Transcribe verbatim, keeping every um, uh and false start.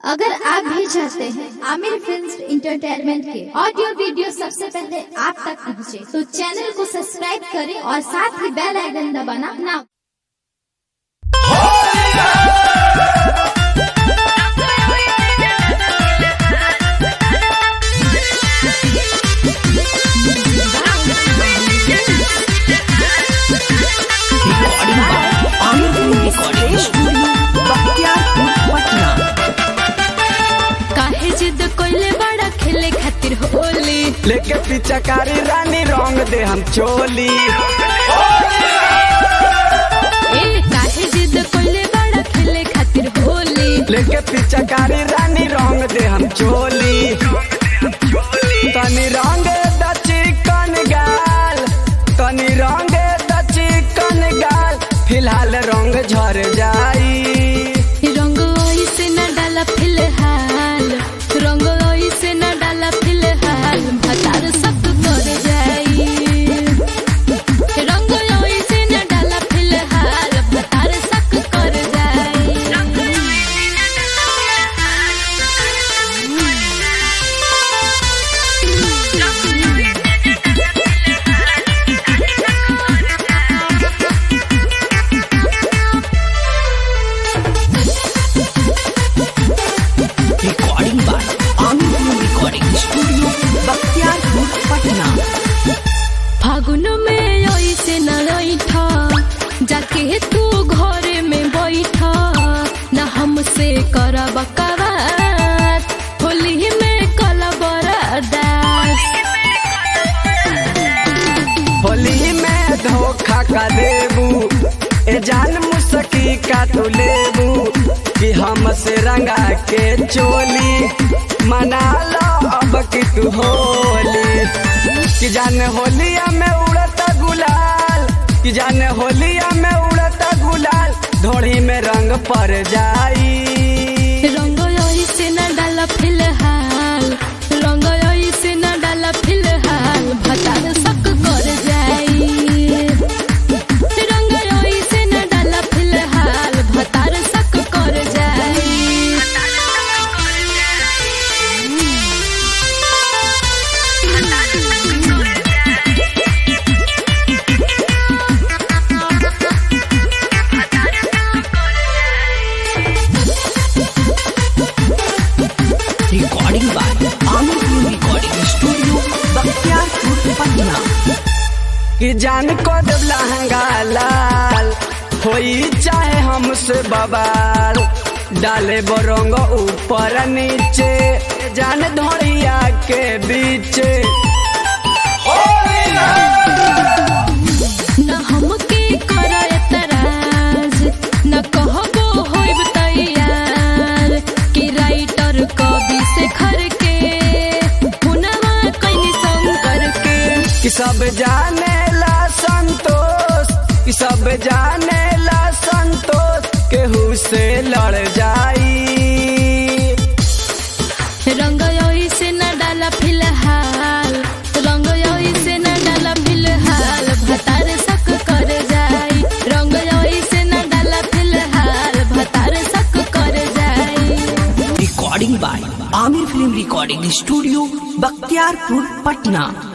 अगर आप भी चाहते हैं आमिर फिल्म्स इंटरटेनमेंट के ऑडियो वीडियो सबसे पहले आप तक पहुंचे, तो चैनल को सब्सक्राइब करें और साथ ही बेल आइकन दबाना ना लेके पिचकारी रानी रंग दे हम चोली। ए काहे जिद कोइले बड़ा खेले खातिर होली। लेके पिचकारी रानी रंग दे हम चोली। तनी रंग द चिकन गाल, तनी रंग द चिकन गाल, फिलहाल रंग झर जाई। रंग ऐसे न डाला फिलहाल, रंग ऐसे न डाला फिलहाल, भतार सब कर जाई। रंग ऐसे न डाला फिलहाल, भतार सब कर जाई। Recording by Aamir recording studio Bakhtiyarpur Patna. फागुन में ऐसे न बैठा, जाके तू घरे में बैठा, न हमसे कर बकवास, होली में कल बरदास। होली में धोखा का देबू, ए जान मुसकी का तू लेबू, कि हमसे रंगा के चोली मना लो अब की तू होली। कि जाने होलिया में उड़ता गुलाल, कि जाने होलिया में उड़ता गुलाल, धोड़ी में रंग पर जाई। रंग ऐसे न डाला फिलहाल, रंग ऐसे न डाला फिलहाल, भतार सब कर जाई। रंग ऐसे न डाला फिलहाल, भतार सब कर जाई। Recording by Aamir recording studio Bakhtiyarpur Patna. कि जान को देव लहंगा लाल, होई चाहे हमसे बवाल, डाले बरंग ऊपर नीचे, जान धोड़िया के बीचे। न हमके कर एतराज, न कहबो होइब तैयार, कि राइटर कवि से खर के हुनवा कइनी शंकर के। कि सब जाने ला संतोष, कि सब जाने ला संतोष, केहू से लड़ जाई। रंग ऐसे न डाला फिलहाल, रंग ऐसे न डाला फिलहाल, भतार सक कर जाई। रंग ऐसे न डाला फिलहाल, भतार सक कर जाई। Recording by Aamir film recording studio Bakhtiyarpur Patna.